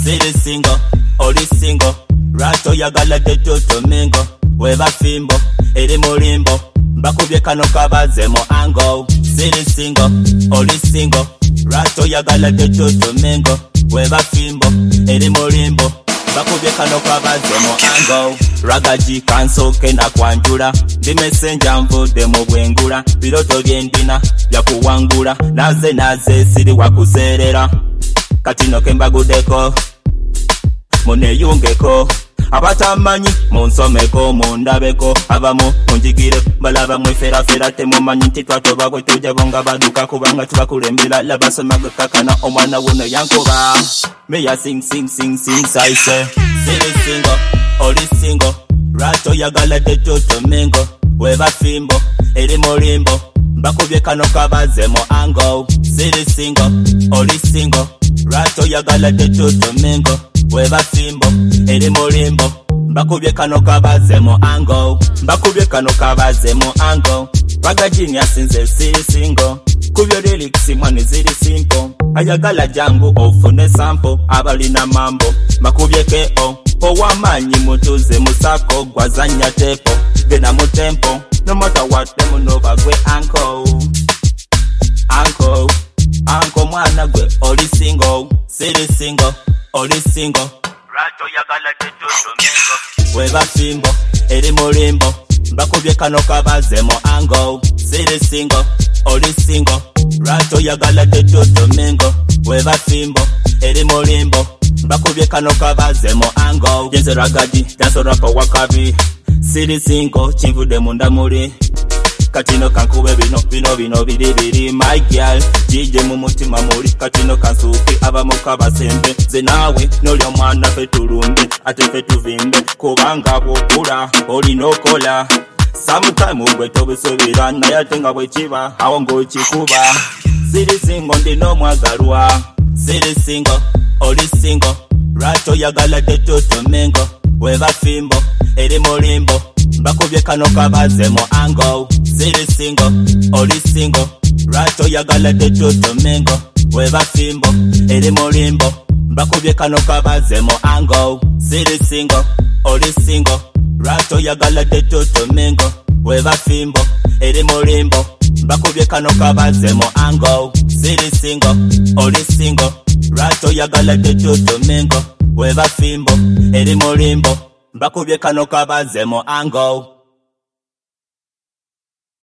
City single, oli single. Rato yagala teto tomingo. Weva fimbo, eri mulimbo. Bakubye kano kabaze mo ango. City single, oli single. Rato yagala teto tomingo. Weva fimbo, eri mulimbo. Bakubye kano kabaze mo ango. Ragaji kansoke na kwanjula. Ndi messenger mvude mu bwengula. Biroto byendina bya kuwangula. Naze siri wakuzerera. Katino kembagudeko muneyungeko abatamanyi munsomeko mundabeko abamu munjigire balaba mweferafera temumanyi nti twatoba bwe tujja bonga baduka kubanga tubakulembera labasoma kakana omwana wuno yankuba me ya sing say say City single oli single rato yagala teto tomingo weva fimbo eri mulimbo bakubye kano kabaze mo ango City single oli single rato yagala teto tomingo weva fimbo eri mulimbo bakubye kano kabaze mo ango bakubye kano kabaze mo ango Raga genius inze City single kubyo lyrics mwani ziri simple ayagala jangu ofune sample abalina mambo bakubye ko owamanyi mutuze musako gwazanya tepo gena mu tempo no matter what them no bagwe Anko mwana gwe oli single City single oli single rato yagala teto tomingo weva fimbo eri mulimbo bakubye kano kabaze mo ango City single oli single rato yagala teto tomingo weva fimbo eri mulimbo bakubye kano kabaze mo ango Jenze ragadi danso rapa wakabi City single chimvude munda muri Katino kankube bino biri my girl jije mu mutima muri katino kansuki abamuka basembe ze nawe nolya mwana fe tulumbe ate fe tuvimbe kubanga bukula oli nokola sometime ugwe tobisobera naye ate nga bwe kiba awo ng'okikuba City single ndino mwagalwa City single oli single rato yagala teto tomingo weva fimbo eri mulimbo bakubye kano kabaze mo ango City single oli single rato yagala teto tomingo weva fimbo eri mulimbo bakubye kano kabaze mo ango City single oli single rato yagala teto tomingo weva fimbo eri mulimbo bakubye kano kabaze mo ango City single oli single rato yagala teto tomingo weva fimbo eri mulimbo bakubye kano kabaze mo ango